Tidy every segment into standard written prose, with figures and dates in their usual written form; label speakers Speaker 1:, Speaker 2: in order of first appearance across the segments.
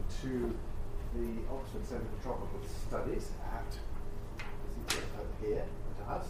Speaker 1: to the Oxford Centre for Tropical Studies at here at us.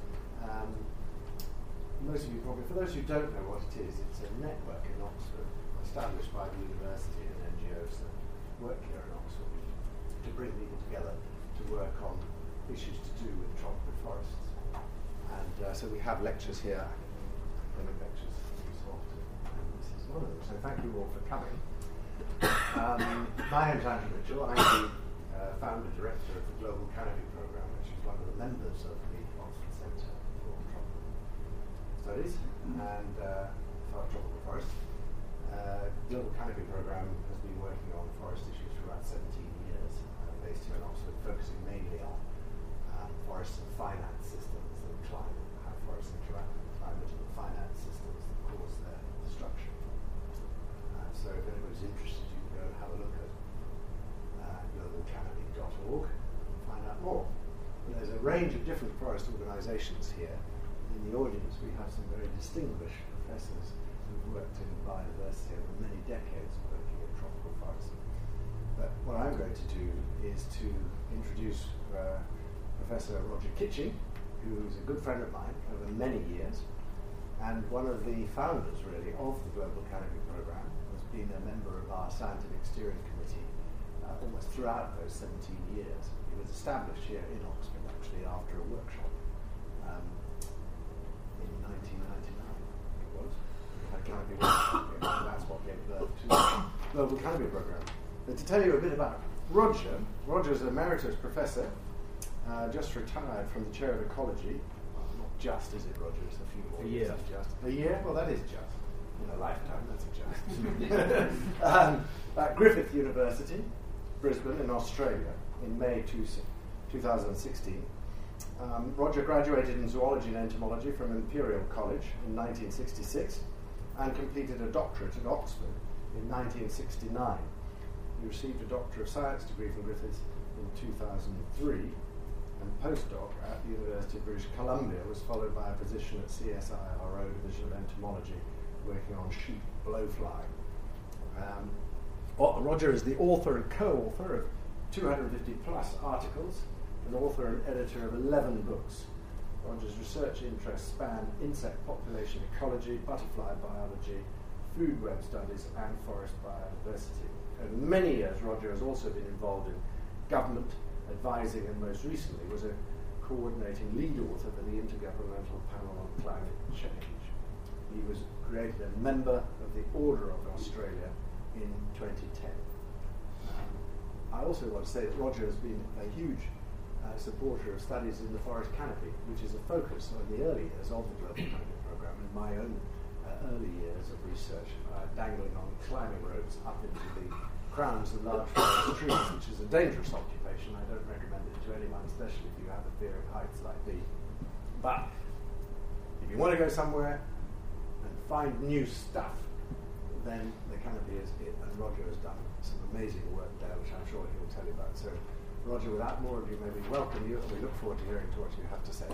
Speaker 1: Most of you probably, for those who don't know what it is, it's a network in Oxford established by the university and NGOs that work here in Oxford to bring people together to work on issues to do with tropical forests. And so we have lectures here, academic lectures so often, and this is one of them. So thank you all for coming. My name is Andrew Mitchell. I'm the founder director of the Global Canopy Programme, which is one of the members of the Oxford Centre for Tropical Studies and for Tropical Forests. Global Canopy Programme has been working on forest issues for about 17 years, based here in Oxford, focusing mainly on forests and finance systems and climate, how forests interact with climate and the finance systems that cause their destruction. So if anybody's interested, you can go and have a look at globalcanopy.org and find out more. And there's a range of different forest organisations here. In the audience, we have some very distinguished professors who've worked in biodiversity over many decades working in tropical forests. But what I'm going to do is to introduce Professor Roger Kitching, who's a good friend of mine over many years, and one of the founders, really, of the Global Canopy Programme, has been a member of our scientific steering committee almost throughout those 17 years. It was established here in Oxford, actually, after a workshop in 1999, it was. We had Canopy Workshop, and that's what gave birth to the Global Canopy Programme. But to tell you a bit about Roger, Roger's an emeritus professor, just retired from the chair of ecology. Well, not just, is it, Roger? It's a few more years. Just. A year? Well, that is just. In a lifetime, that's a just. At Griffith University, Brisbane, in Australia, in May 2016. Roger graduated in zoology and entomology from Imperial College in 1966 and completed a doctorate at Oxford in 1969. He received a Doctor of Science degree from Griffith in 2003, and postdoc at the University of British Columbia was followed by a position at CSIRO Division of Entomology, working on sheep blowfly. Roger is the author and co-author of 250 plus articles, and author and editor of 11 books. Roger's research interests span insect population ecology, butterfly biology, food web studies, and forest biodiversity. Over many years, Roger has also been involved in government advising, and most recently was a coordinating lead author for the Intergovernmental Panel on Climate Change. He was created a member of the Order of Australia in 2010. I also want to say that Roger has been a huge supporter of studies in the forest canopy, which is a focus on the early years of the Global Canopy Programme, and my own early years of research, dangling on climbing ropes up into the crowns of large forest trees, which is a dangerous occupation. I don't recommend it to anyone, especially if you have a fear of heights like me. But if you want to go somewhere and find new stuff, then the canopy is it, and Roger has done some amazing work there, which I'm sure he'll tell you about. So, Roger, without more ado, may we welcome you, and we look forward to hearing to what you have to say.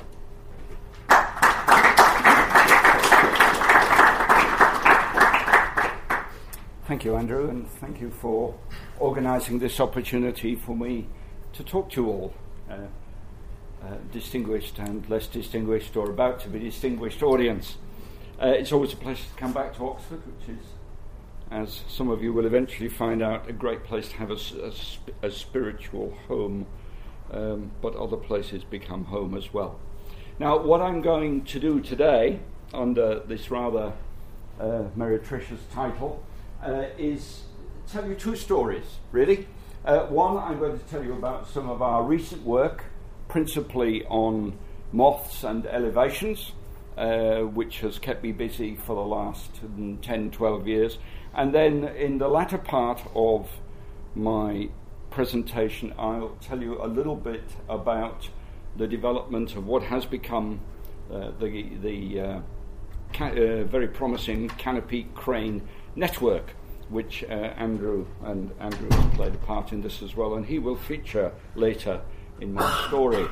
Speaker 2: Thank you, Andrew, and thank you for organising this opportunity for me to talk to you all, distinguished and less distinguished, or about to be distinguished audience. It's always a pleasure to come back to Oxford, which is, as some of you will eventually find out, a great place to have a spiritual home, but other places become home as well. Now, what I'm going to do today, under this rather meretricious title, is tell you two stories, really. One, I'm going to tell you about some of our recent work, principally on moths and elevations, which has kept me busy for the last 10, 12 years. And then in the latter part of my presentation, I'll tell you a little bit about the development of what has become the very promising canopy crane network, which Andrew has played a part in this as well, and he will feature later in my story.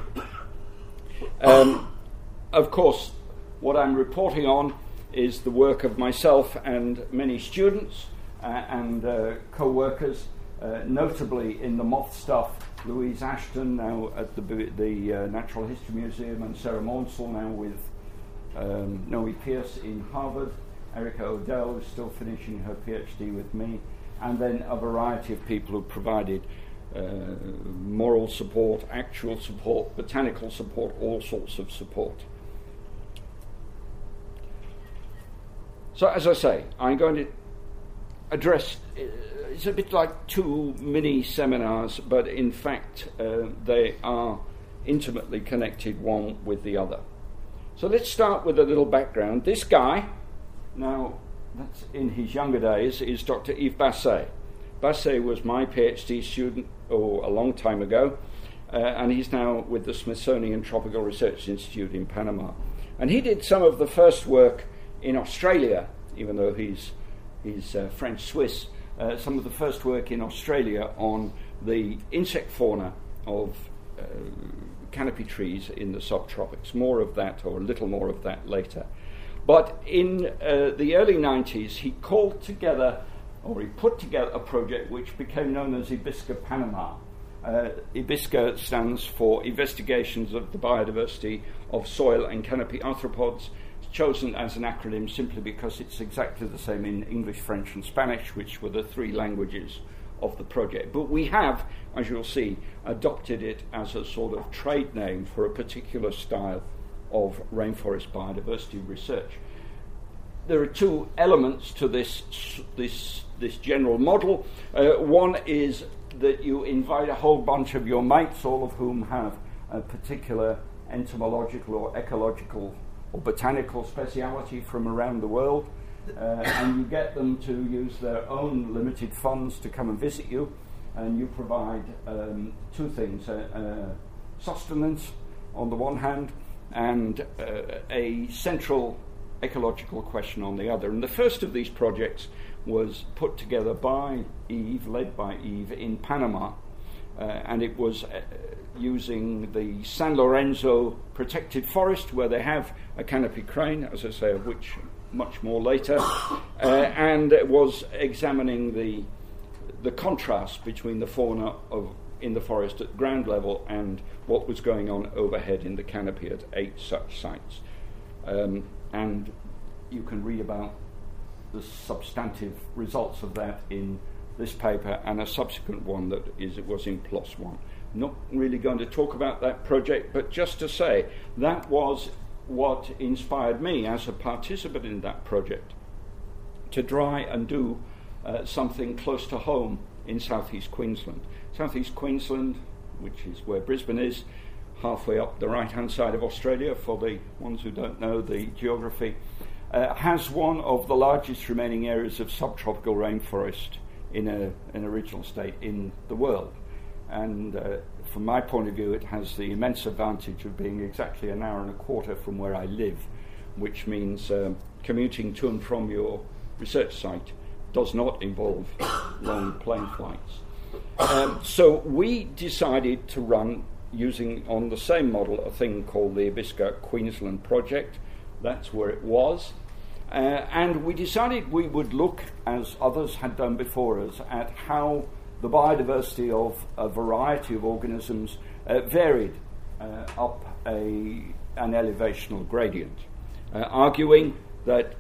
Speaker 2: Of course, what I'm reporting on is the work of myself and many students and co-workers notably in the moth stuff, Louise Ashton now at the Natural History Museum, and Sarah Maunsell now with Noe Pierce in Harvard. Erica O'Dell is still finishing her PhD with me, and then a variety of people who provided moral support, actual support, botanical support, all sorts of support. So as I say, I'm going to address, it's a bit like two mini seminars, but in fact they are intimately connected one with the other. So let's start with a little background. This guy, now that's in his younger days, is Dr. Yves Basset. Basset was my PhD student a long time ago, and he's now with the Smithsonian Tropical Research Institute in Panama. And he did some of the first work in Australia, even though he's French-Swiss, some of the first work in Australia on the insect fauna of canopy trees in the subtropics. More of that, or a little more of that later. But in the early 90s, he put together a project which became known as IBISCA Panama. IBISCA stands for Investigations of the Biodiversity of Soil and Canopy Arthropods. It's chosen as an acronym simply because it's exactly the same in English, French and Spanish, which were the three languages of the project. But we have, as you'll see, adopted it as a sort of trade name for a particular style of rainforest biodiversity research. There are two elements to this general model. One is that you invite a whole bunch of your mates, all of whom have a particular entomological or ecological or botanical speciality from around the world, and you get them to use their own limited funds to come and visit you, and you provide two things, sustenance on the one hand, and a central ecological question on the other. And the first of these projects was put together by Yves, led by Yves, in Panama, and it was using the San Lorenzo protected forest, where they have a canopy crane, as I say, of which much more later, and it was examining the contrast between the fauna in the forest at ground level and what was going on overhead in the canopy at 8 such sites. And you can read about the substantive results of that in this paper and a subsequent one that was in PLOS One. Not really going to talk about that project, but just to say that was what inspired me as a participant in that project to try and do something close to home in southeast Queensland. Southeast Queensland, which is where Brisbane is, halfway up the right-hand side of Australia, for the ones who don't know the geography, has one of the largest remaining areas of subtropical rainforest in an original state in the world. And from my point of view, it has the immense advantage of being exactly an hour and a quarter from where I live, which means commuting to and from your research site does not involve long plane flights. So we decided to run, using on the same model, a thing called the IBISCA Queensland Project. That's where it was. And we decided we would look, as others had done before us, at how the biodiversity of a variety of organisms varied up an elevational gradient, arguing that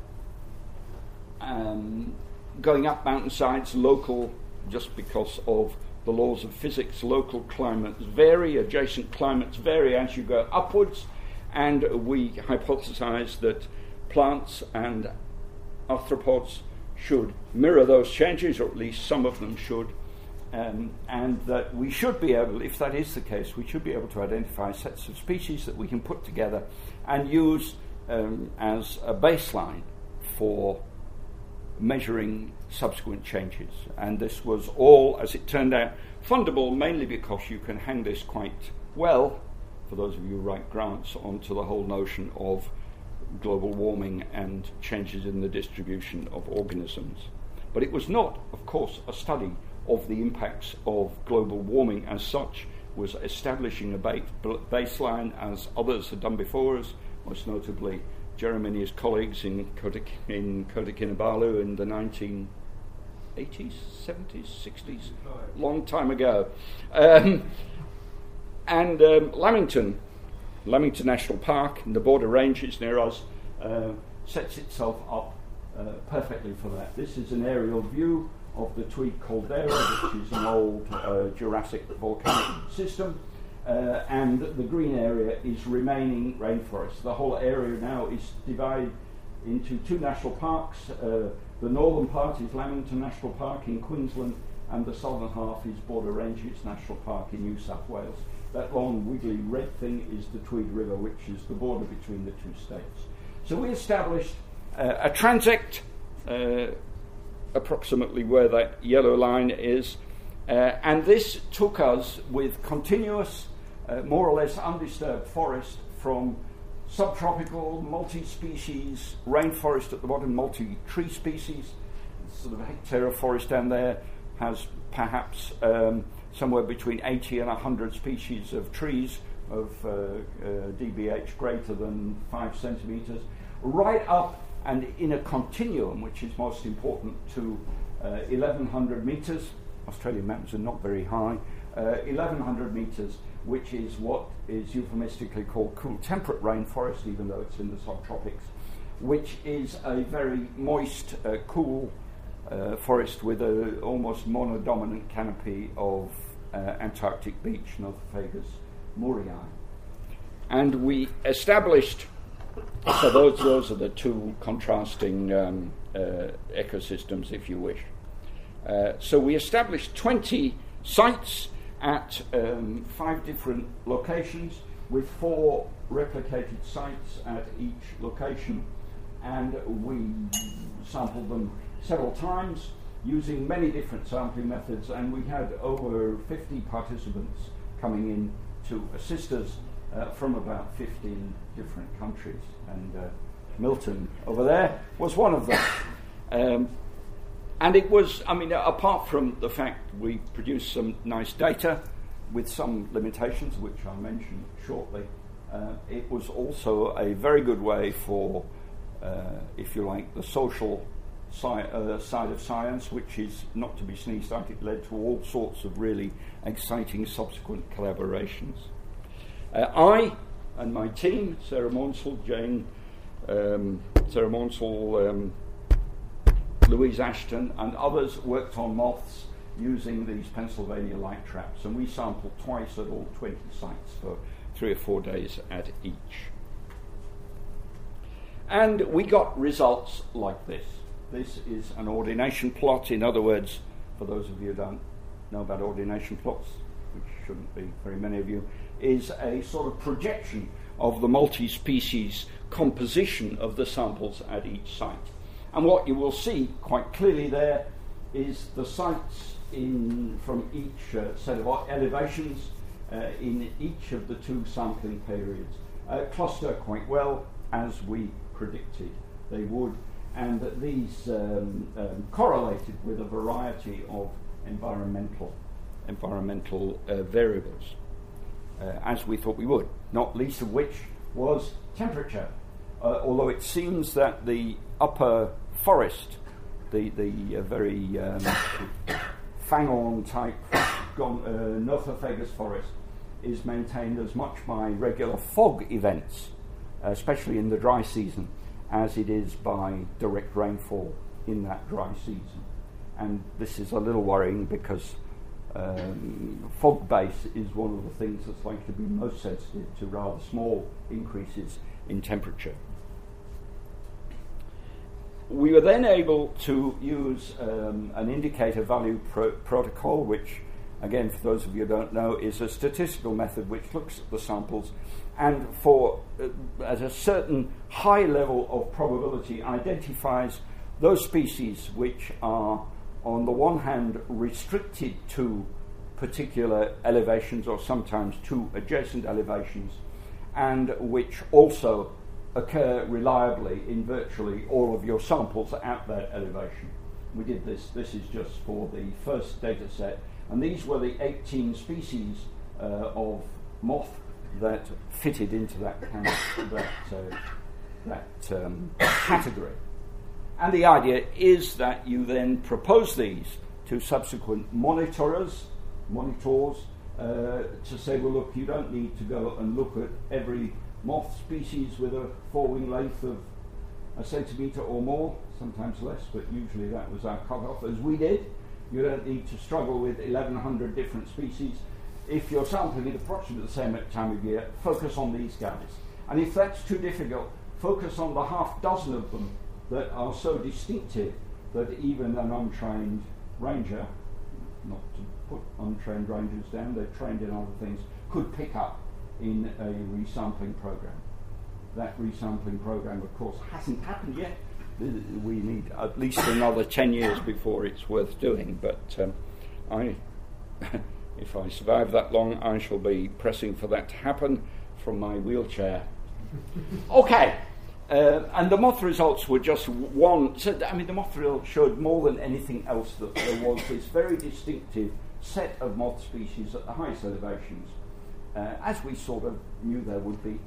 Speaker 2: going up mountainsides, local, just because of the laws of physics, local climates vary, adjacent climates vary as you go upwards, and we hypothesized that plants and arthropods should mirror those changes, or at least some of them should, and that we should be able, if that is the case, we should be able to identify sets of species that we can put together and use as a baseline for measuring subsequent changes. And this was all, as it turned out, fundable mainly because you can hang this quite well, for those of you who write grants, onto the whole notion of global warming and changes in the distribution of organisms. But it was not, of course, a study of the impacts of global warming as such. It was establishing a baseline, as others had done before us, most notably Jeremy and his colleagues in Kota Kinabalu in the 1980s 80s, 70s, 60s, long time ago. And Lamington National Park in the Border Ranges near us sets itself up perfectly for that. This is an aerial view of the Tweed Caldera, which is an old Jurassic volcanic system, and the green area is remaining rainforest. The whole area now is divided into two national parks. The northern part is Lamington National Park in Queensland, and the southern half is Border Ranges National Park in New South Wales. That long wiggly red thing is the Tweed River, which is the border between the two states. So we established a transect approximately where that yellow line is, and this took us with continuous, more or less undisturbed forest from subtropical, multi-species rainforest at the bottom, multi-tree species. Sort of a hectare of forest down there has perhaps somewhere between 80 and 100 species of trees of dBH greater than 5 centimetres, right up and in a continuum, which is most important, to 1,100 metres. Australian mountains are not very high. 1,100 metres, which is what is euphemistically called cool temperate rainforest, even though it's in the subtropics, which is a very moist, cool forest with an almost monodominant canopy of Antarctic beech, Nothofagus murray. And we established, so those are the two contrasting ecosystems, if you wish. So we established 20 sites at 5 different locations, with 4 replicated sites at each location, and we sampled them several times using many different sampling methods, and we had over 50 participants coming in to assist us from about 15 different countries, and Milton over there was one of them. And it was, I mean, apart from the fact we produced some nice data with some limitations, which I'll mention shortly, it was also a very good way for, if you like, the social side of science, which is not to be sneezed at. It led to all sorts of really exciting subsequent collaborations. I and my team, Sarah Maunsell, Louise Ashton and others worked on moths using these Pennsylvania light traps, and we sampled twice at all 20 sites for 3 or 4 days at each. And we got results like this. This is an ordination plot. In other words, for those of you who don't know about ordination plots, which shouldn't be very many of you, is a sort of projection of the multi-species composition of the samples at each site. And what you will see quite clearly there is the sites from each set of elevations in each of the 2 sampling periods cluster quite well, as we predicted they would, and that these correlated with a variety of environmental variables, as we thought we would, not least of which was temperature. Although it seems that the upper forest, the very Fangorn type Nothofagus forest, is maintained as much by regular fog events, especially in the dry season, as it is by direct rainfall in that dry season. And this is a little worrying because fog base is one of the things that's likely to be most sensitive to rather small increases in temperature. We were then able to use an indicator value protocol, which, again, for those of you who don't know, is a statistical method which looks at the samples and at a certain high level of probability identifies those species which are, on the one hand, restricted to particular elevations or sometimes to adjacent elevations, and which also occur reliably in virtually all of your samples at that elevation. We did this. This is just for the first data set, and these were the 18 species of moth that fitted into that category. And the idea is that you then propose these to subsequent monitors, to say, well, look, you don't need to go and look at every moth species with a forewing length of a centimetre or more, sometimes less, but usually that was our cut-off, as we did. You don't need to struggle with 1,100 different species. If you're sampling at approximately the same time of year, focus on these guys. And if that's too difficult, focus on the half dozen of them that are so distinctive that even an untrained ranger, not to put untrained rangers down, they're trained in other things, could pick up in a resampling program. That resampling program, of course, hasn't happened yet. We need at least another 10 years before it's worth doing, but if I survive that long, I shall be pressing for that to happen from my wheelchair. Okay. And the moth results were just one. So, the moth results showed more than anything else that there was this very distinctive set of moth species at the highest elevations, as we sort of knew there would be.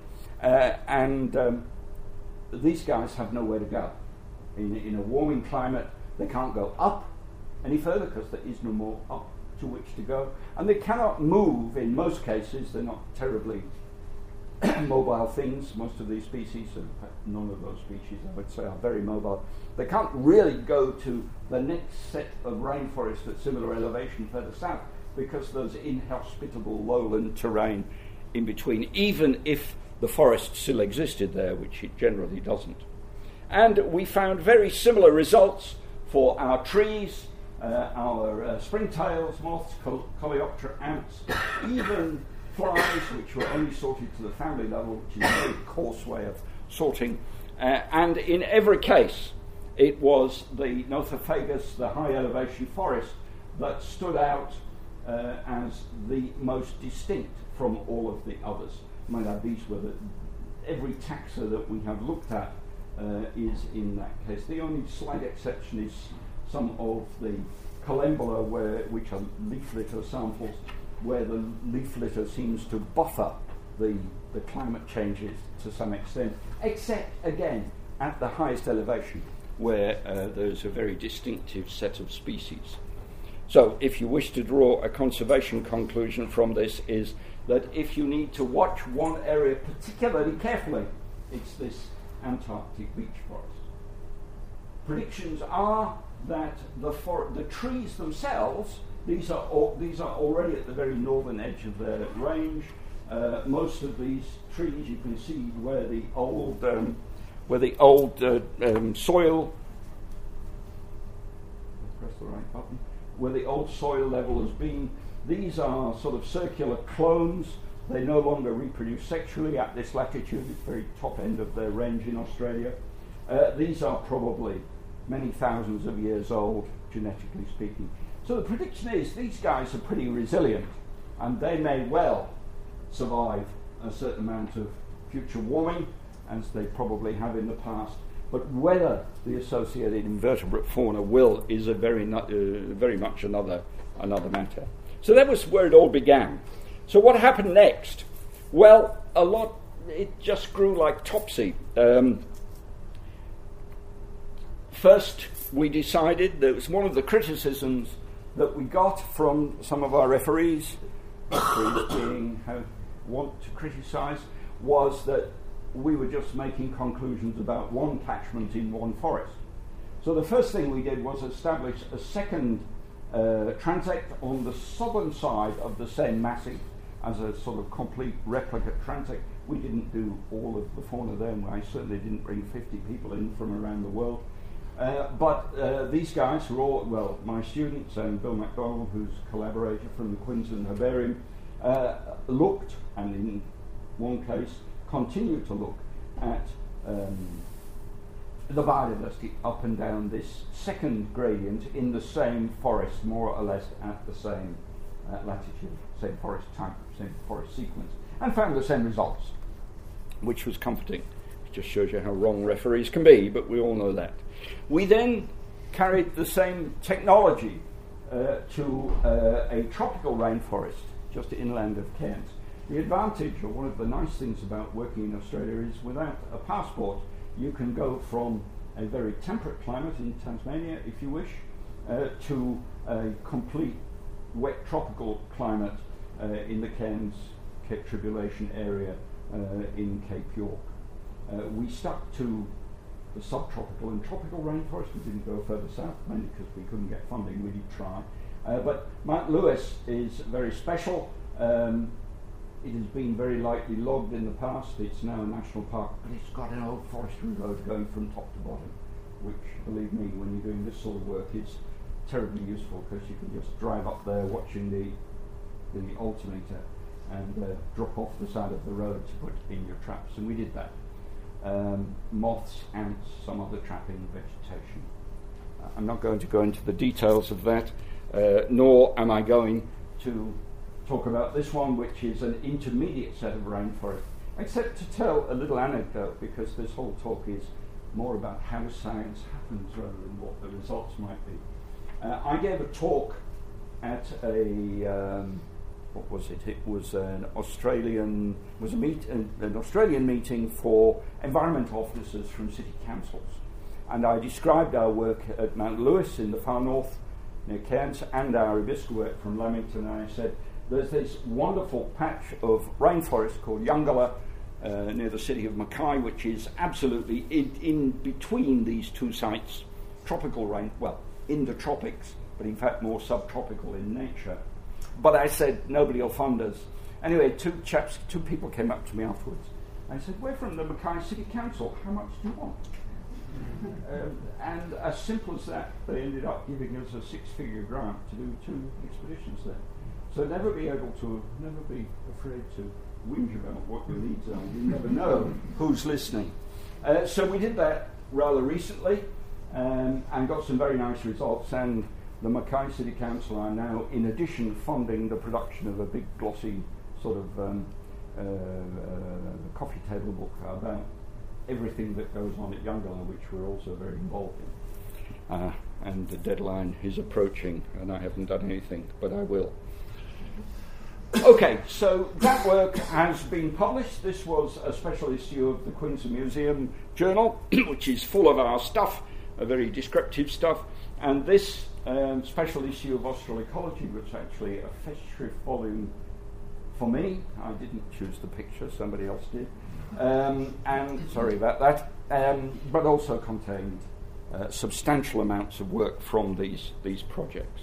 Speaker 2: And these guys have nowhere to go. In a warming climate, they can't go up any further because there is no more up to which to go. And they cannot move in most cases. They're not terribly mobile things. Most of these species, none of those species I would say are very mobile. They can't really go to the next set of rainforest at similar elevation further south because there's inhospitable lowland terrain in between, even if the forest still existed there, which it generally doesn't. And we found very similar results for our trees, our springtails, moths, coleoptera ants, even flies, which were only sorted to the family level, which is a very coarse way of sorting. And in every case, it was the Nothofagus, the high elevation forest, that stood out as the most distinct from all of the others. Might add, these were every taxa that we have looked at is in that case. The only slight exception is some of the Collembola, which are leaf litter samples, where the leaf litter seems to buffer the climate changes to some extent, except, again, at the highest elevation, where there's a very distinctive set of species. So, if you wish to draw a conservation conclusion from this, is that if you need to watch one area particularly carefully, it's this Antarctic beech forest. Predictions are that the trees themselves, these are already at the very northern edge of their range. Most of these trees, you can see where the old soil. Press the right button. Where the old soil level has been. These are sort of circular clones. They no longer reproduce sexually at this latitude. It's very top end of their range in Australia. These are probably many thousands of years old, genetically speaking. So the prediction is these guys are pretty resilient, and they may well survive a certain amount of future warming, as they probably have in the past. But whether the associated invertebrate fauna will is a very much another matter. So that was where it all began. So what happened next? Well, it just grew like topsy. First, we decided that it was one of the criticisms that we got from some of our referees being want to criticise, was that we were just making conclusions about one catchment in one forest. So the first thing we did was establish a second transect on the southern side of the Seine Massif as a sort of complete replica transect. We didn't do all of the fauna there, and I certainly didn't bring 50 people in from around the world. But these guys were all, well, my students and Bill MacDonald, who's a collaborator from the Queensland Herbarium, looked, and in one case continued to look at the biodiversity up and down this second gradient in the same forest, more or less at the same latitude, same forest type, same forest sequence, and found the same results, which was comforting. It just shows you how wrong referees can be, but we all know that. We then carried the same technology to a tropical rainforest just inland of Cairns. The advantage, or one of the nice things about working in Australia, is without a passport, you can go from a very temperate climate in Tasmania, if you wish, to a complete wet tropical climate in the Cairns Cape Tribulation area in Cape York. We stuck to the subtropical and tropical rainforest. We didn't go further south, mainly because we couldn't get funding. We did try. But Mount Lewis is very special. It has been very lightly logged in the past. It's now a national park, but it's got an old forestry road going from top to bottom, which, believe me, when you're doing this sort of work, is terribly useful, because you can just drive up there watching the altimeter and drop off the side of the road to put in your traps, and we did that. Moths, ants, some other trapping vegetation. I'm not going to go into the details of that, nor am I going to talk about this one, which is an intermediate set of rainforest, except to tell a little anecdote, because this whole talk is more about how science happens rather than what the results might be. I gave a talk at what was it? It was an Australian meeting for environmental officers from city councils, and I described our work at Mount Lewis in the far north near Cairns and our Ibisca work from Lamington. And I said, there's this wonderful patch of rainforest called Yungala near the city of Mackay, which is absolutely in between these two sites, tropical rain, well, in the tropics, but in fact more subtropical in nature. But I said, nobody will fund us. Anyway, two people came up to me afterwards. I said, we're from the Mackay City Council, how much do you want? And as simple as that, they ended up giving us a 6-figure grant to do 2 expeditions there. So never be afraid to whinge about what your needs are. You never know who's listening. So we did that rather recently and got some very nice results. And the Mackay City Council are now, in addition, funding the production of a big glossy sort of coffee table book about everything that goes on at Yungala, which we're also very involved in. And the deadline is approaching, and I haven't done anything, but I will. Okay, so that work has been published. This was a special issue of the Queensland Museum Journal, which is full of our stuff, very descriptive stuff. And this special issue of Australecology was actually a Festschrift volume for me. I didn't choose the picture, somebody else did. And sorry about that. But also contained substantial amounts of work from these projects.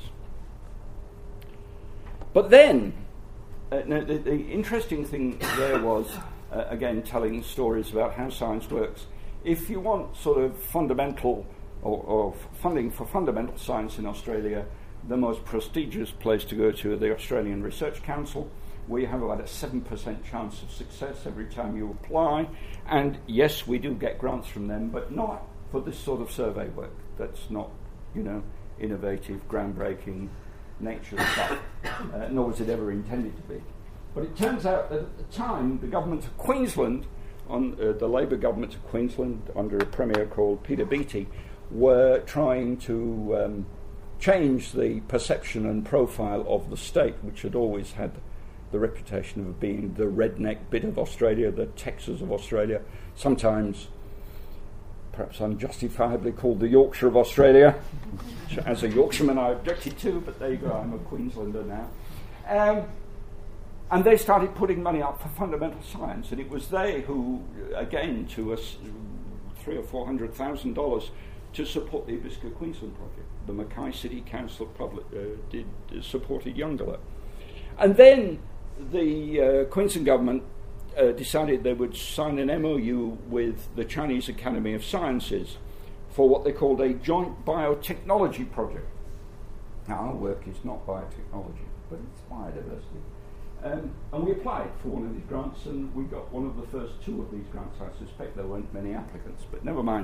Speaker 2: But then, the interesting thing there was, again, telling stories about how science works. If you want sort of fundamental or funding for fundamental science in Australia, the most prestigious place to go to is the Australian Research Council. We have about a 7% chance of success every time you apply. And yes, we do get grants from them, but not for this sort of survey work. That's not, innovative, groundbreaking nature stuff, nor was it ever intended to be. But it turns out that at the time, the government of Queensland, the Labor government of Queensland, under a premier called Peter Beattie, were trying to change the perception and profile of the state, which had always had the reputation of being the redneck bit of Australia, the Texas of Australia, sometimes perhaps unjustifiably called the Yorkshire of Australia, which as a Yorkshireman I objected to, but there you go, I'm a Queenslander now. And they started putting money up for fundamental science, and it was they who, again, to us, $300,000 or $400,000 to support the Ibisca Queensland project. The Mackay City Council supported Yungala. And then the Queensland government decided they would sign an MOU with the Chinese Academy of Sciences for what they called a joint biotechnology project. Now, our work is not biotechnology, but it's biodiversity. And we applied for one of these grants, and we got one of the first 2 of these grants. I suspect there weren't many applicants, but never mind.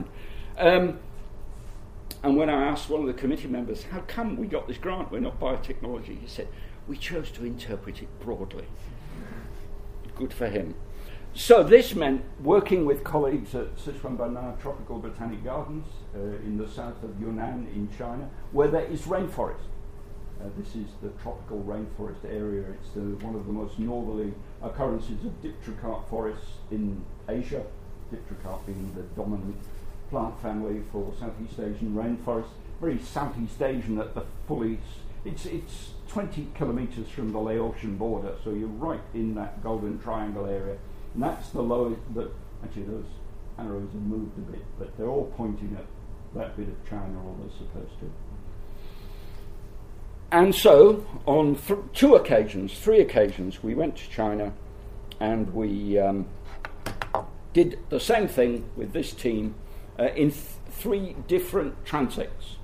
Speaker 2: And when I asked one of the committee members, how come we got this grant, we're not biotechnology, he said, we chose to interpret it broadly. Good for him. So this meant working with colleagues at Sichuan-Banna Tropical Botanic Gardens in the south of Yunnan in China, where there is rainforest. This is the tropical rainforest area. It's one of the most northerly occurrences of dipterocarp forests in Asia, dipterocarp being the dominant plant family for Southeast Asian rainforest. Very Southeast Asian at the fully. It's 20 kilometres from the Laotian border, so you're right in that Golden Triangle area. And that's the lowest. Actually, those arrows have moved a bit, but they're all pointing at that bit of China, or they're supposed to. And so, on three occasions, we went to China, and we did the same thing with this team in three different transects.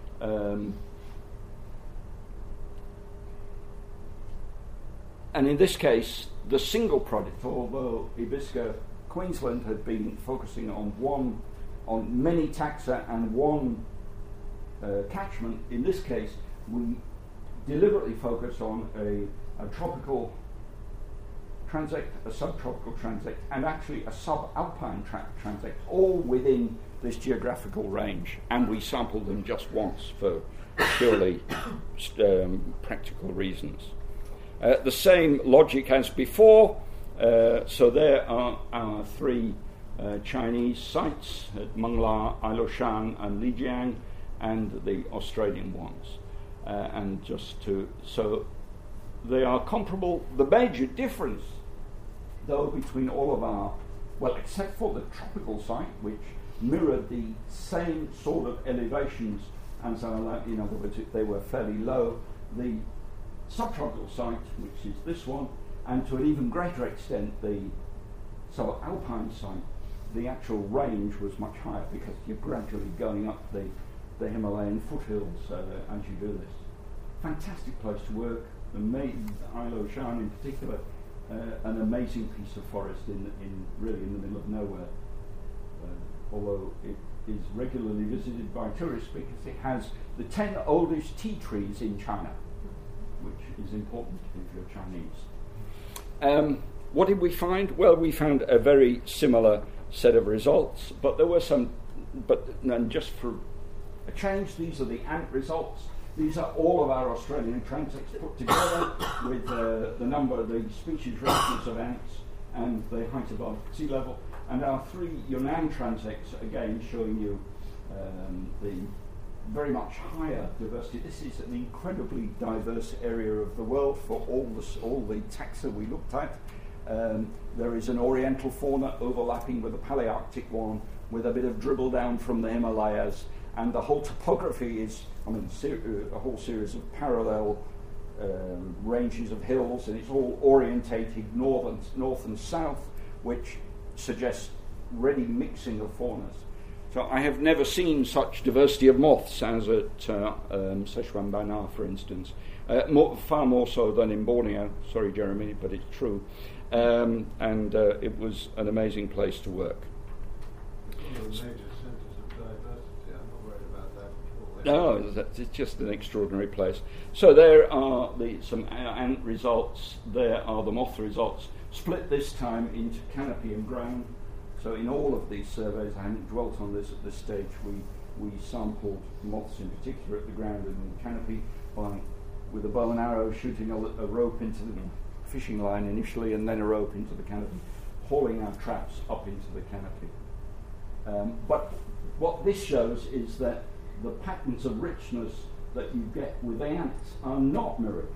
Speaker 2: And in this case, the single project, although Ibisca Queensland had been focusing on many taxa and one catchment, in this case, we deliberately focused on a tropical transect, a subtropical transect, and actually a subalpine transect, all within this geographical range. And we sampled them just once for purely practical reasons. The same logic as before. So there are our three Chinese sites at Mengla, Ailoshan, and Lijiang, and the Australian ones. So they are comparable. The major difference, though, between all of our, well, except for the tropical site, which mirrored the same sort of elevations as our, in other words, they were fairly low, the subtropical site, which is this one, and to an even greater extent the subalpine site, the actual range was much higher because you're gradually going up the Himalayan foothills as you do this. Fantastic place to work. Ailoshan in particular, an amazing piece of forest in really in the middle of nowhere. Although it is regularly visited by tourists because it has the 10 oldest tea trees in China, which is important if you're Chinese. What did we find? Well, we found a very similar set of results, but there were some. And just for a change, these are the ant results. These are all of our Australian transects put together with the number, the species ratios of ants, and the height above sea level. And our three Yunnan transects, again, showing you the very much higher diversity. This is an incredibly diverse area of the world for all the taxa we looked at. There is an oriental fauna overlapping with a Palearctic one, with a bit of dribble down from the Himalayas, and the whole topography is, a whole series of parallel ranges of hills, and it's all orientated north and south, which suggests ready mixing of faunas. So I have never seen such diversity of moths as at Sichuan Bana, for instance. Far more so than in Borneo. Sorry, Jeremy, but it's true. And it was an amazing place to work.
Speaker 3: One of the major centres of diversity. I'm not worried about that at all.
Speaker 2: No, it's just an extraordinary place. So there are some ant results. There are the moth results, split this time into canopy and ground. So in all of these surveys, I haven't dwelt on this at this stage, we sampled moths in particular at the ground and in the canopy with a bow and arrow, shooting a rope into the fishing line initially, and then a rope into the canopy, hauling our traps up into the canopy. But what this shows is that the patterns of richness that you get with ants are not mirrored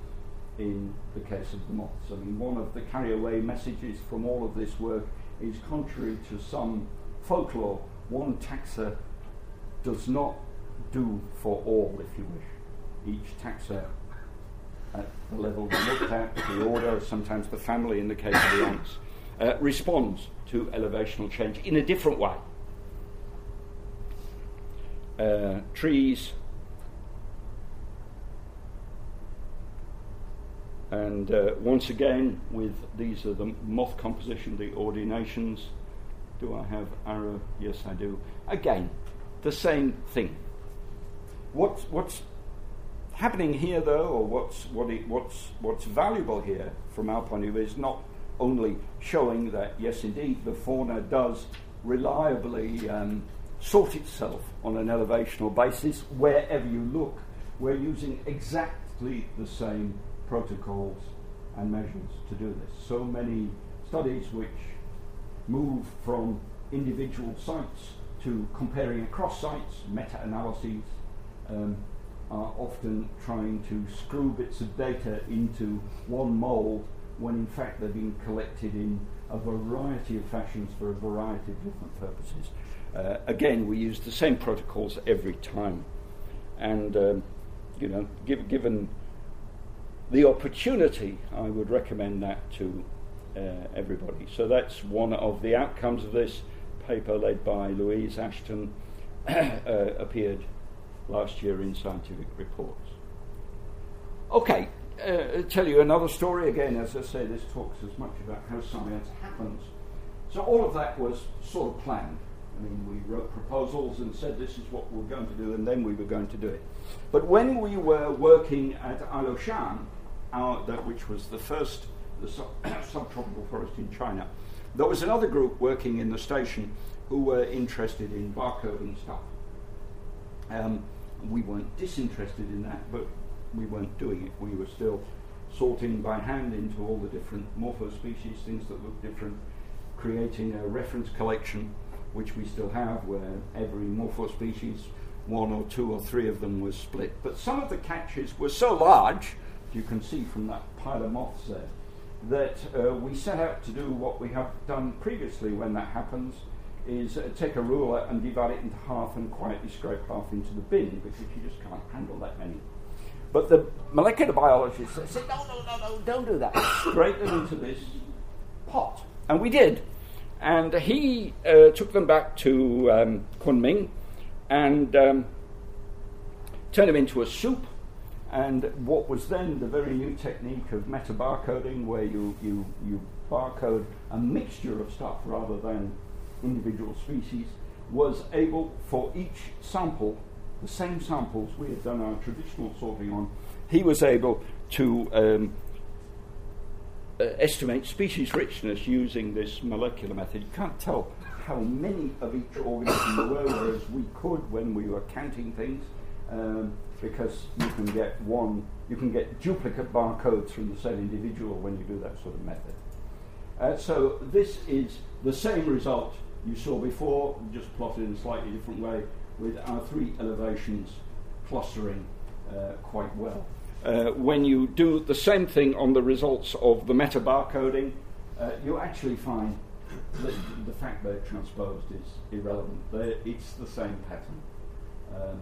Speaker 2: in the case of the moths. I mean, one of the carry-away messages from all of this work is, contrary to some folklore, one taxa does not do for all, if you wish. Each taxa, at the level we looked at, the order, sometimes the family in the case of the ants, responds to elevational change in a different way. Trees, and once again, these are the moth composition, the ordinations. Do I have arrow? Yes, I do. Again, the same thing. What's happening here, though, or what's valuable here from our point of view is not only showing that, yes, indeed, the fauna does reliably sort itself on an elevational basis wherever you look. We're using exactly the same protocols and measures to do this. So many studies which move from individual sites to comparing across sites, meta-analyses, are often trying to screw bits of data into one mould when in fact they're being collected in a variety of fashions for a variety of different purposes. Again, we use the same protocols every time, and given the opportunity, I would recommend that to everybody. So that's one of the outcomes of this paper, led by Louise Ashton, appeared last year in Scientific Reports. Okay, tell you another story. Again, as I say, this talks as much about how science happens. So all of that was sort of planned. I mean, we wrote proposals and said this is what we're going to do, and then we were going to do it. But when we were working at Alongshan, which was the first subtropical forest in China, there was another group working in the station who were interested in barcoding stuff. We weren't disinterested in that, but we weren't doing it. We were still sorting by hand into all the different morphospecies, things that look different, creating a reference collection, which we still have, where every morphospecies, one or two or three of them was split. But some of the catches were so large, you can see from that pile of moths there, that we set out to do what we have done previously when that happens, is take a ruler and divide it into half and quietly scrape half into the bin, because you just can't handle that many. But the molecular biologist said, no, don't do that. Scrape them into this pot. And we did. And he took them back to Kunming and turned them into a soup. And what was then the very new technique of meta-barcoding, where you barcode a mixture of stuff rather than individual species, was able, for each sample, the same samples we had done our traditional sorting on, he was able to estimate species richness using this molecular method. You can't tell how many of each organism there were, whereas we could when we were counting things, because you can get duplicate barcodes from the same individual when you do that sort of method. So this is the same result you saw before, just plotted in a slightly different way, with our three elevations clustering quite well. When you do the same thing on the results of the meta-barcoding, you actually find that the fact they're transposed is irrelevant. It's the same pattern.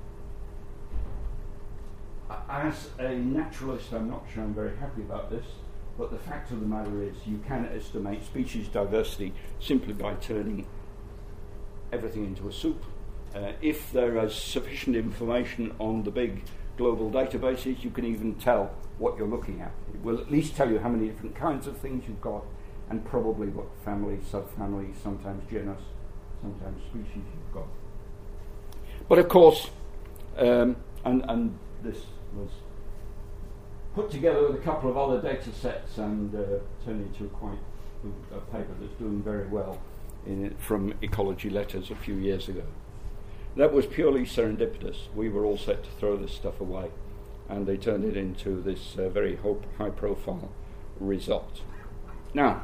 Speaker 2: As a naturalist, I'm not sure I'm very happy about this, but the fact of the matter is you can estimate species diversity simply by turning everything into a soup. If there is sufficient information on the big global databases, you can even tell what you're looking at. It will at least tell you how many different kinds of things you've got, and probably what family, subfamily, sometimes genus, sometimes species you've got. But of course, and this was put together with a couple of other data sets and turned into a paper that's doing very well from Ecology Letters a few years ago. That was purely serendipitous. We were all set to throw this stuff away, and they turned it into this very high-profile result. Now,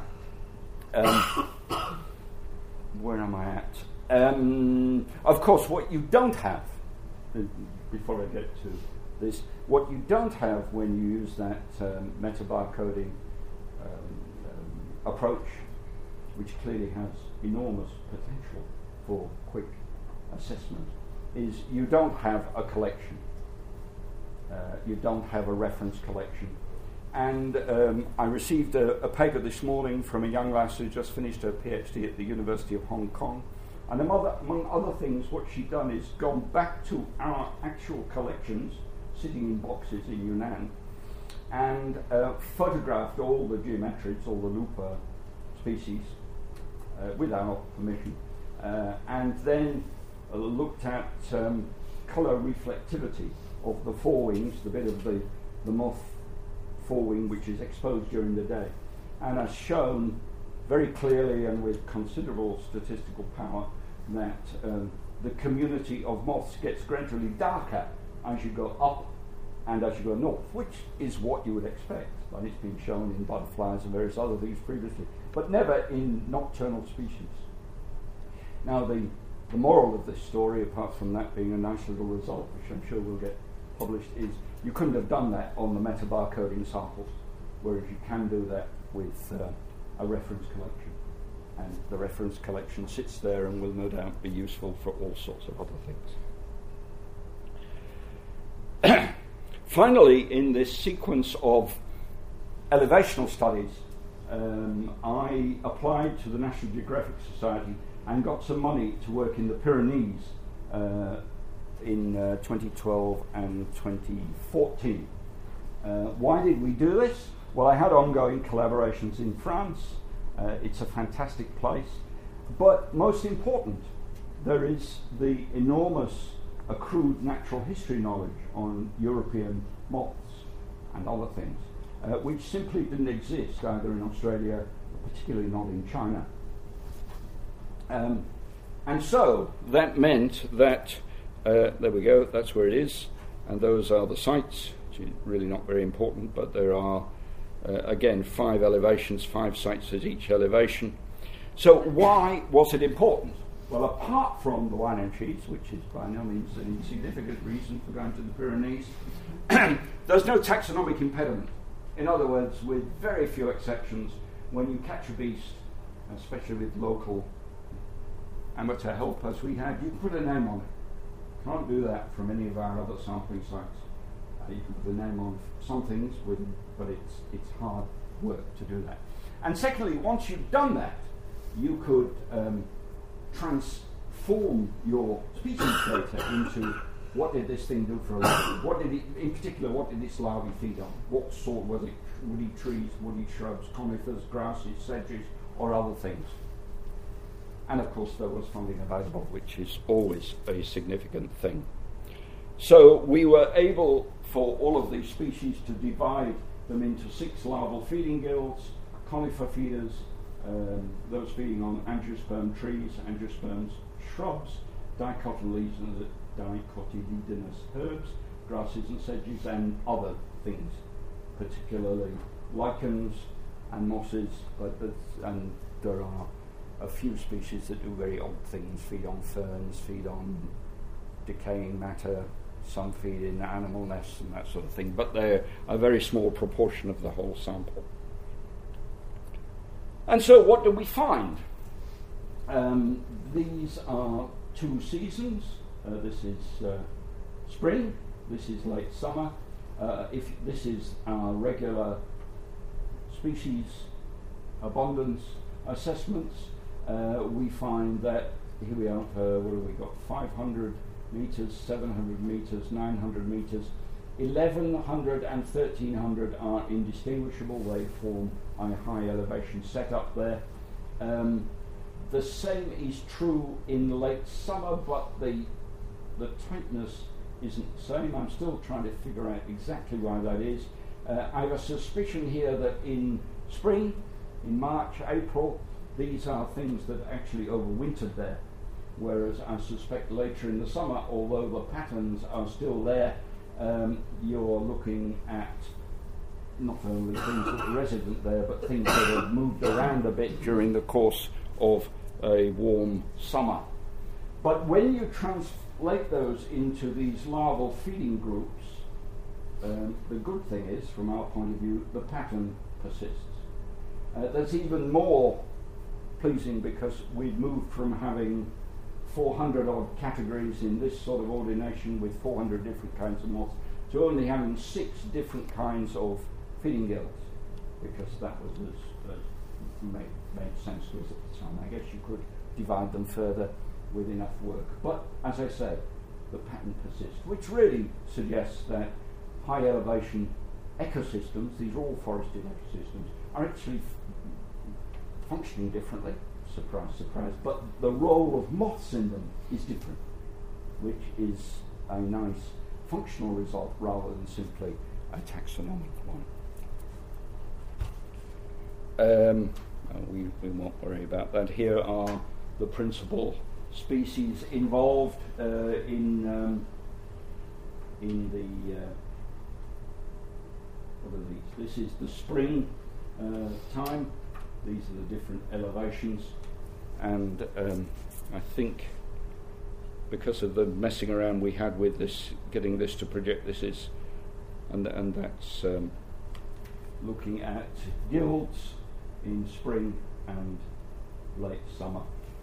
Speaker 2: where am I at? Of course, what you don't have, before I get to this, what you don't have when you use that meta-barcoding approach, which clearly has enormous potential for quick assessment, is you don't have a collection. You don't have a reference collection. And I received a paper this morning from a young lass who just finished her PhD at the University of Hong Kong. And among other things, what she'd done is gone back to our actual collections, sitting in boxes in Yunnan, and photographed all the geometrids, all the Lupa species, with our permission, and then looked at colour reflectivity of the forewings, the bit of the moth forewing which is exposed during the day, and has shown very clearly and with considerable statistical power that the community of moths gets gradually darker as you go up and as you go north, which is what you would expect, and it's been shown in butterflies and various other things previously, but never in nocturnal species. Now, the The moral of this story, apart from that being a nice little result, which I'm sure will get published, is you couldn't have done that on the metabarcoding samples, whereas you can do that with a reference collection. And the reference collection sits there and will no doubt be useful for all sorts of other things. Finally, in this sequence of elevational studies, I applied to the National Geographic Society and got some money to work in the Pyrenees in 2012 and 2014. Why did we do this? Well, I had ongoing collaborations in France. It's a fantastic place. But most important, there is the enormous accrued natural history knowledge on European moths and other things, which simply didn't exist either in Australia, particularly not in China. And so that meant that, there we go, that's where it is, and those are the sites, which is really not very important, but there are, again, 5 elevations, 5 sites at each elevation. So why was it important? Well, apart from the wine and cheese, which is by no means an insignificant reason for going to the Pyrenees, there's no taxonomic impediment. In other words, with very few exceptions, when you catch a beast, especially with local amateur help as we had, you can put a name on it. Can't do that from any of our other sampling sites. You can put a name on some things, but it's hard work to do that. And secondly, once you've done that, you could transform your species data into what did this thing do for a living? What did it, in particular, what did its larvae feed on? What sort, was it woody trees, woody shrubs, conifers, grasses, sedges, or other things? And of course there was funding available, which is always a significant thing. So we were able, for all of these species, to divide them into 6 larval feeding guilds, conifer feeders, those feeding on angiosperm trees, angiosperms, shrubs, dicotyledonous herbs, grasses and sedges, and other things, particularly lichens and mosses, and there are a few species that do very odd things, feed on ferns, feed on decaying matter, some feed in animal nests and that sort of thing, but they're a very small proportion of the whole sample. And so what do we find? These are 2 seasons. This is spring, this is late summer. If this is our regular species abundance assessments, we find that here we are, what have we got? 500 meters, 700 meters, 900 meters, 1100 and 1300 are indistinguishable. They form a high elevation setup there. The same is true in late summer, but the tightness isn't the same. I'm still trying to figure out exactly why that is. I have a suspicion here that in spring, in March, April, these are things that actually overwintered there, whereas I suspect later in the summer, although the patterns are still there, you're looking at not only things that are resident there, but things that have moved around a bit during the course of a warm summer. But when you translate those into these larval feeding groups, the good thing is, from our point of view, the pattern persists. That's even more pleasing because we've moved from having 400 odd categories in this sort of ordination with 400 different kinds of moths to only having 6 different kinds of feeding guilds, because that was as made sense to us at the time. I guess you could divide them further with enough work. But as I say, the pattern persists, which really suggests that high elevation ecosystems, these are all forested ecosystems, are actually functioning differently. Surprise, surprise. But the role of moths in them is different, which is a nice functional result rather than simply a taxonomic one. We won't worry about that. Here are the principal species involved in the what are these? This is the spring time. These are the different elevations, and I think because of the messing around we had with this, getting this to project. This is, and that's looking at gills in spring and late summer.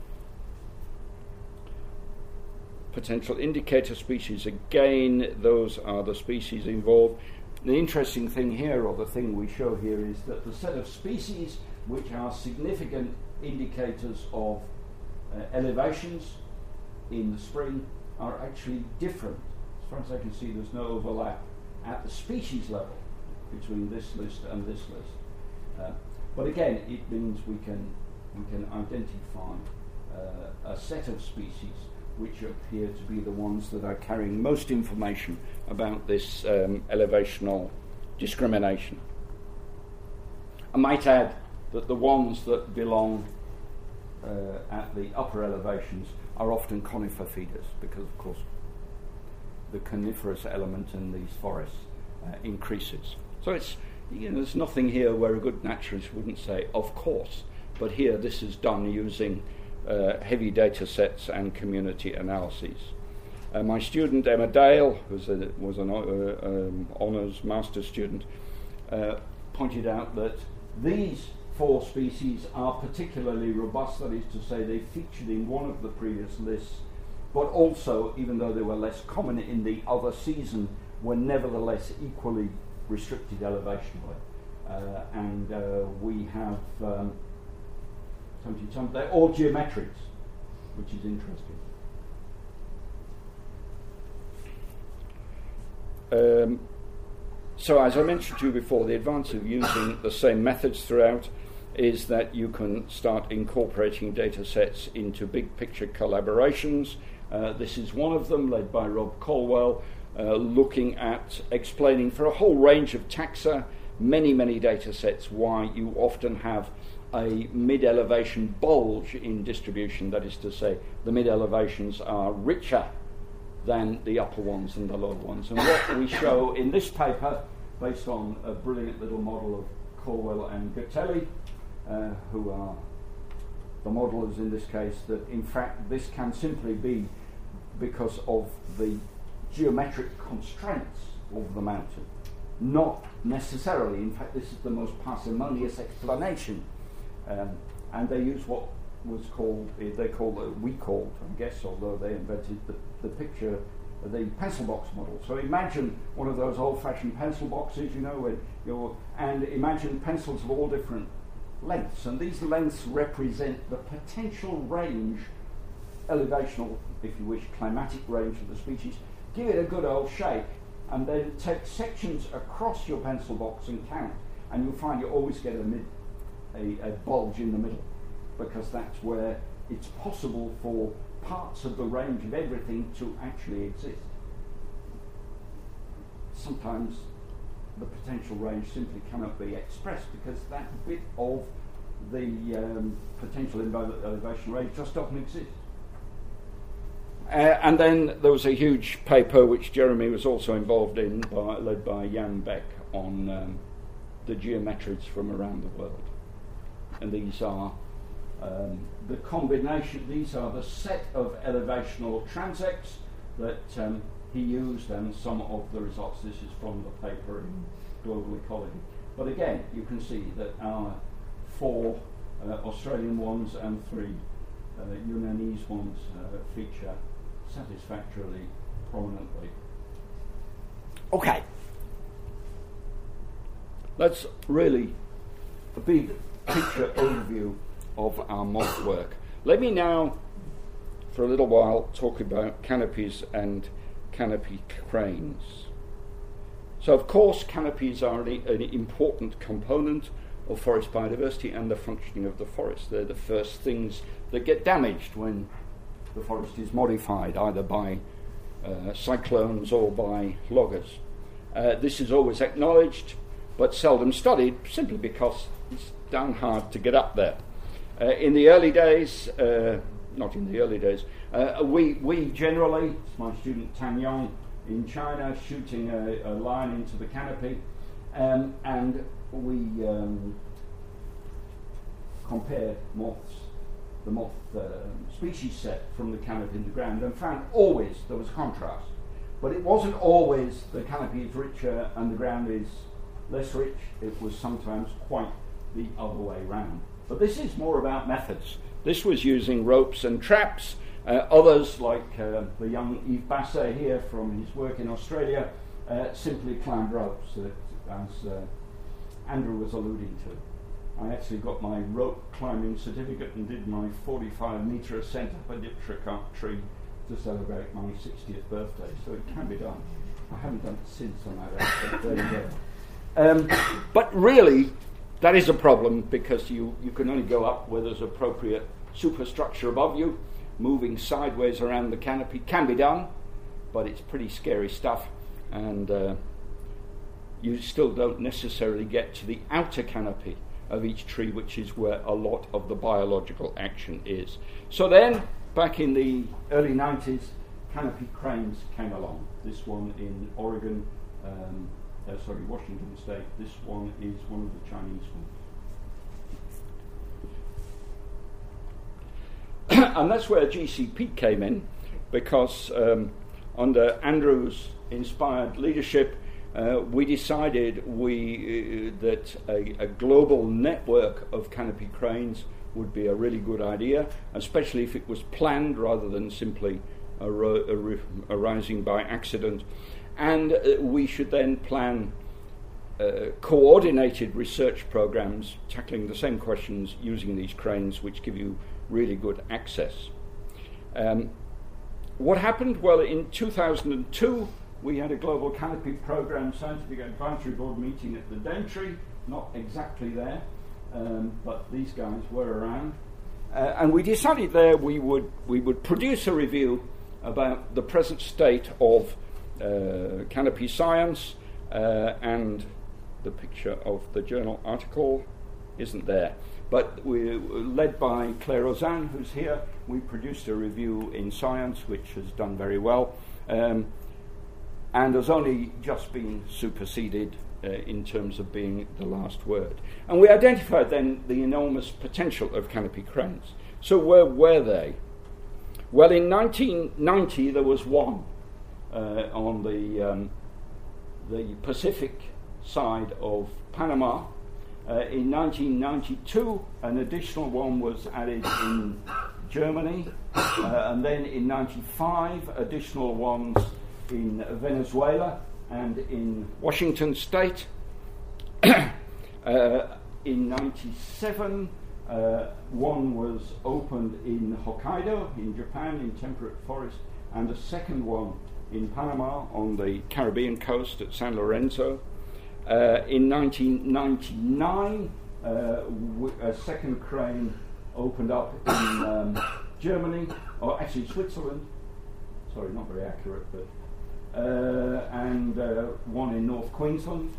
Speaker 2: Potential indicator species, again, those are the species involved. The interesting thing here, or the thing we show here, is that the set of species which are significant indicators of elevations in the spring are actually different. As far as I can see, there's no overlap at the species level between this list and this list. But again, it means we can identify a set of species which appear to be the ones that are carrying most information about this elevational discrimination. I might add that the ones that belong at the upper elevations are often conifer feeders, because of course the coniferous element in these forests increases. So it's, there's nothing here where a good naturalist wouldn't say, of course, but here this is done using heavy data sets and community analyses. My student Emma Dale, who was an honours master's student, pointed out that these 4 species are particularly robust, that is to say they featured in one of the previous lists, but also, even though they were less common in the other season, were nevertheless equally restricted elevationally. And we have they're all geometrics, which is interesting. So as I mentioned to you before, the advantage of using the same methods throughout is that you can start incorporating data sets into big picture collaborations. This is one of them, led by Rob Colwell, looking at explaining for a whole range of taxa, many data sets, why you often have a mid-elevation bulge in distribution. That is to say, the mid-elevations are richer than the upper ones and the lower ones. And what we show in this paper, based on a brilliant little model of Colwell and Gattelli, who are the modelers in this case, that in fact this can simply be because of the geometric constraints of the mountain, not necessarily. In fact, this is the most parsimonious explanation. And they use what was called, we called, I guess, although they invented the picture, the pencil box model. So imagine one of those old-fashioned pencil boxes, and imagine pencils of all different lengths, and these lengths represent the potential range, elevational, if you wish, climatic range of the species. Give it a good old shake, and then take sections across your pencil box and count, and you'll find you always get a bulge in the middle, because that's where it's possible for parts of the range of everything to actually exist. Sometimes the potential range simply cannot be expressed because that bit of the potential elevation range just doesn't exist. And then there was a huge paper which Jeremy was also involved in, led by Jan Beck, on the geometrics from around the world. And these are the combination, these are the set of elevational transects that he used, and some of the results. This is from the paper in Global Ecology. But again, you can see that our 4 Australian ones and 3 Yunanese ones feature satisfactorily prominently. Okay, that's really a big picture overview of our moth work. Let me now, for a little while, talk about canopies and canopy cranes. So, of course, canopies are an important component of forest biodiversity and the functioning of the forest. They're the first things that get damaged when the forest is modified, either by cyclones or by loggers. This is always acknowledged, but seldom studied, simply because it's damn hard to get up there. In the early days, not in the early days, we generally, it's my student Tan Yong in China, shooting a line into the canopy, and we compared moths moth species set from the canopy in the ground, and found always there was contrast. But it wasn't always the canopy is richer and the ground is less rich. It was sometimes quite the other way round. But this is more about methods. This was using ropes and traps. Others, like the young Yves Basset here from his work in Australia, simply climbed ropes, as Andrew was alluding to. I actually got my rope climbing certificate and did my 45-metre ascent up a Diptricot tree to celebrate my 60th birthday, so it can be done. I haven't done it since on that, but there you go. But really, that is a problem, because you can only go up where there's appropriate superstructure above you. Moving sideways around the canopy can be done, but it's pretty scary stuff, and you still don't necessarily get to the outer canopy of each tree, which is where a lot of the biological action is. So then, back in the early 90s, canopy cranes came along. This one in Oregon, Washington State. This one is one of the Chinese ones. And that's where GCP came in, because under Andrew's inspired leadership, we decided that a global network of canopy cranes would be a really good idea, especially if it was planned rather than simply arising by accident. And we should then plan coordinated research programs tackling the same questions using these cranes, which give you really good access. What happened? Well, in 2002, we had a global canopy program scientific advisory board meeting at the Daintree, not exactly there, but these guys were around. And we decided there we would produce a review about the present state of canopy science, and the picture of the journal article isn't there. But we, led by Claire Ozanne, who's here, we produced a review in Science, which has done very well, and has only just been superseded in terms of being the last word. And we identified then the enormous potential of canopy cranes. So where were they? Well, in 1990 there was one on the Pacific side of Panama. In 1992, an additional one was added in Germany, and then in 95, additional ones in Venezuela and in Washington State. In 97, one was opened in Hokkaido in Japan, in temperate forest, and a second one in Panama on the Caribbean coast at San Lorenzo. In 1999, a second crane opened up in Germany, or actually Switzerland. Sorry, not very accurate, but and one in North Queensland.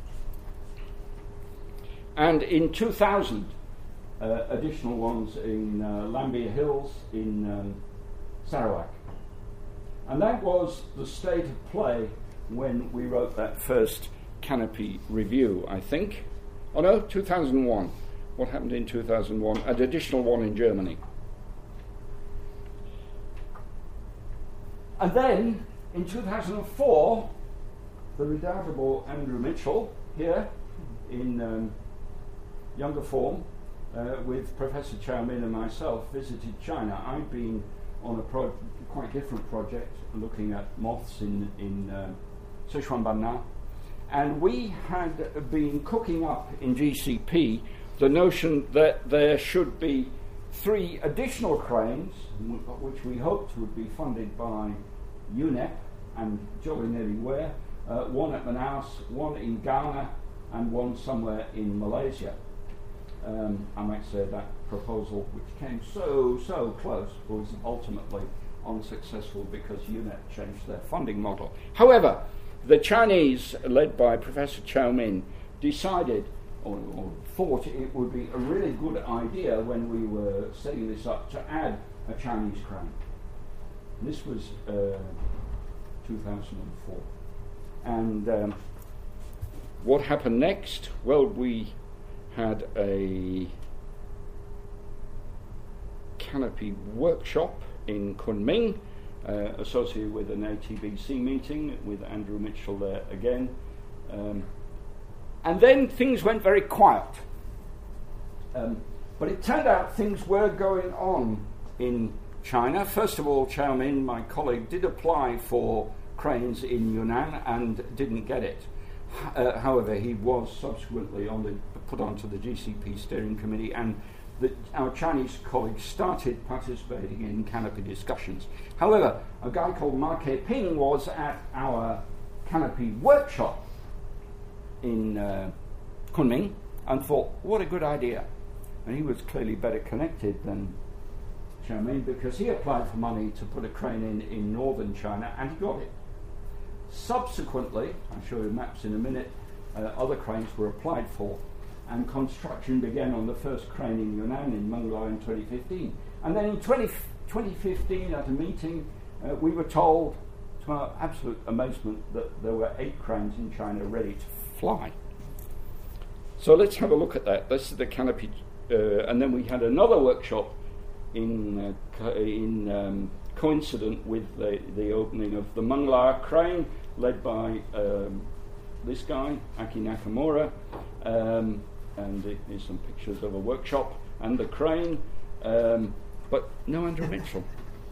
Speaker 2: And in 2000, additional ones in Lambia Hills in Sarawak. And that was the state of play when we wrote that first canopy review, I think. Oh no, 2001. What happened in 2001? An additional one in Germany. And then, in 2004, the redoubtable Andrew Mitchell, here in younger form, with Professor Chow Min and myself, visited China. I'd been on a quite different project, looking at moths in Sichuan-Banna. And we had been cooking up in GCP the notion that there should be 3 additional cranes, which we hoped would be funded by UNEP and jolly nearly where, one at Manaus, one in Ghana, and one somewhere in Malaysia. I might say that proposal, which came so close, was ultimately unsuccessful because UNEP changed their funding model. However, the Chinese, led by Professor Chow Min, decided or thought it would be a really good idea when we were setting this up to add a Chinese crane. This was 2004. And what happened next? Well, we had a Canopy workshop in Kunming, associated with an ATBC meeting with Andrew Mitchell there again. And then things went very quiet. But it turned out things were going on in China. First of all, Chao Min, my colleague, did apply for cranes in Yunnan and didn't get it. However, he was subsequently put onto the GCP steering committee, and our Chinese colleagues started participating in Canopy discussions. However, a guy called Ma Keping was at our Canopy workshop in Kunming and thought, what a good idea. And he was clearly better connected than Chao Min, because he applied for money to put a crane in northern China, and he got it. Subsequently, I'll show you maps in a minute, other cranes were applied for, and construction began on the first crane in Yunnan in Mengla in 2015. And then in 2015, at a meeting, we were told, to our absolute amazement, that there were 8 cranes in China ready to fly. So let's have a look at that. This is the Canopy, and then we had another workshop in coincident with the opening of the Mengla crane, led by this guy, Aki Nakamura, and here's some pictures of a workshop and the crane, but no Andrew Mitchell.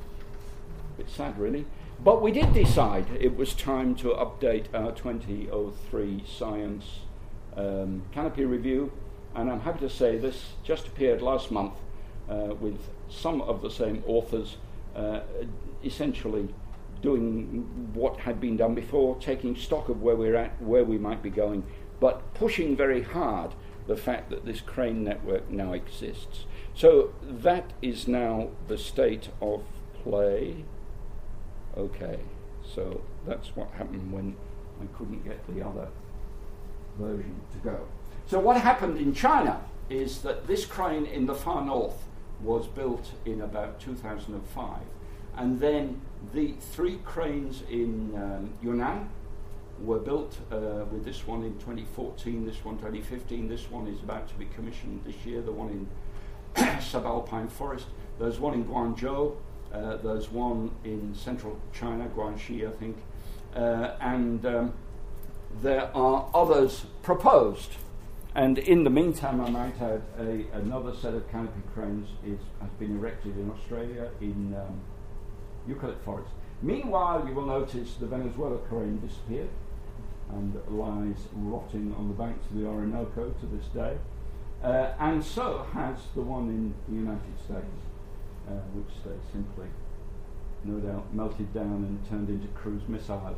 Speaker 2: A bit sad, really. But we did decide it was time to update our 2003 science Canopy review, and I'm happy to say this just appeared last month with some of the same authors, essentially doing what had been done before, taking stock of where we're at, where we might be going, but pushing very hard the fact that this crane network now exists. So that is now the state of play. Okay, so that's what happened when I couldn't get the other version to go. So what happened in China is that this crane in the far north was built in about 2005, and then the 3 cranes in Yunnan were built, with this one in 2014, this one 2015, this one is about to be commissioned this year, the one in subalpine forest. There's one in Guangzhou, there's one in central China, Guangxi, I think, and there are others proposed. And in the meantime, I might add, another set of canopy cranes has been erected in Australia in eucalypt forest. Meanwhile, you will notice the Venezuela crane disappeared and lies rotting on the banks of the Orinoco to this day. And so has the one in the United States, which they simply, no doubt, melted down and turned into cruise missiles.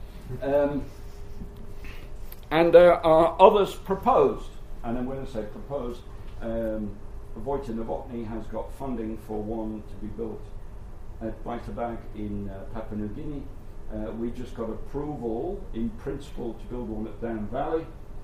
Speaker 2: And there are others proposed. And then when I say proposed, Vojta Novotny has got funding for one to be built at Baitabag in Papua New Guinea. We just got approval in principle to build one at Dan Valley.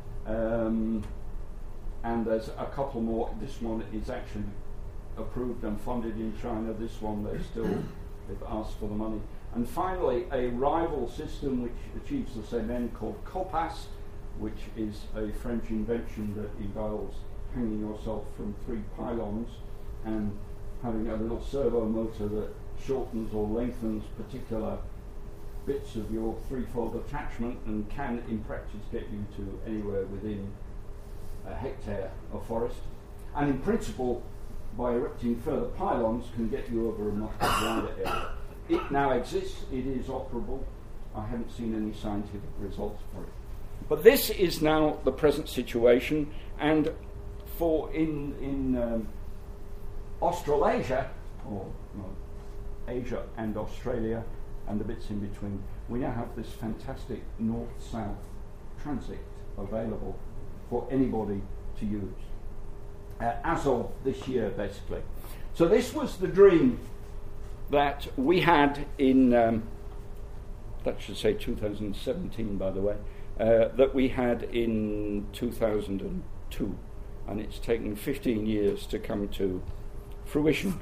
Speaker 2: And there's a couple more. This one is actually approved and funded in China. This one they've asked for the money. And finally, a rival system which achieves the same end called COPAS, which is a French invention that involves hanging yourself from 3 pylons and having a little servo motor that shortens or lengthens particular bits of your 3-fold attachment and can, in practice, get you to anywhere within a hectare of forest. And in principle, by erecting further pylons, can get you over a much wider area. It now exists. It is operable. I haven't seen any scientific results for it. But this is now the present situation, and for in Australasia, or Asia and Australia, and the bits in between, we now have this fantastic north-south transit available for anybody to use, as of this year, basically. So this was the dream that we had in, that should say 2017, by the way, that we had in 2002, and it's taken 15 years to come to fruition.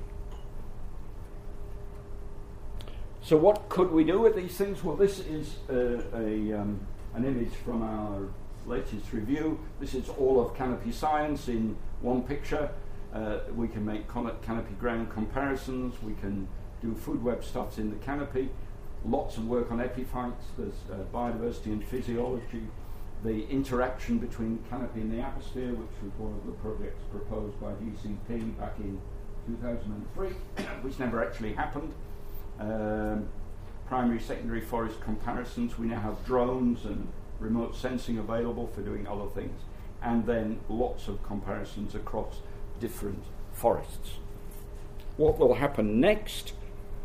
Speaker 2: So what could we do with these things? Well, this is an image from our latest review. This is all of Canopy Science in one picture. We can make canopy ground comparisons. We can do food web stuffs in the canopy. Lots of work on epiphytes. There's biodiversity and physiology. The interaction between canopy and the atmosphere, which was one of the projects proposed by DCP back in 2003, which never actually happened. Primary, secondary forest comparisons. We now have drones and remote sensing available for doing other things. And then lots of comparisons across different forests. What will happen next?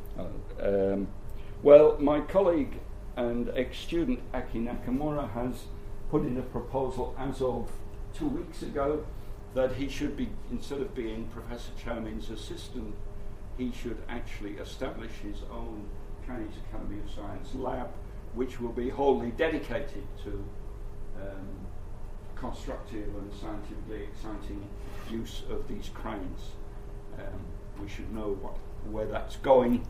Speaker 2: Well, my colleague and ex-student Aki Nakamura has put in a proposal as of 2 weeks ago that he should be, instead of being Professor Chowmin's assistant, he should actually establish his own Chinese Academy of Science lab, which will be wholly dedicated to constructive and scientifically exciting use of these cranes. We should know where that's going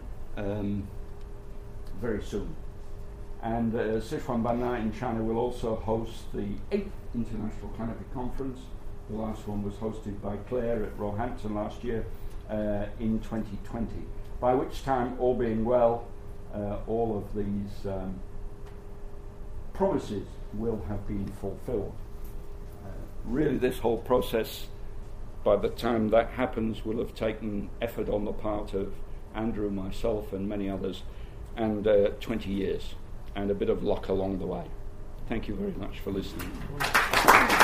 Speaker 2: very soon. And Sichuan-Banna in China will also host the 8th International Canopy Conference. The last one was hosted by Claire at Roehampton last year in 2020, by which time, all being well, all of these promises will have been fulfilled. Really, this whole process, by the time that happens, will have taken effort on the part of Andrew, myself, and many others, and 20 years, and a bit of luck along the way. Thank you very much for listening.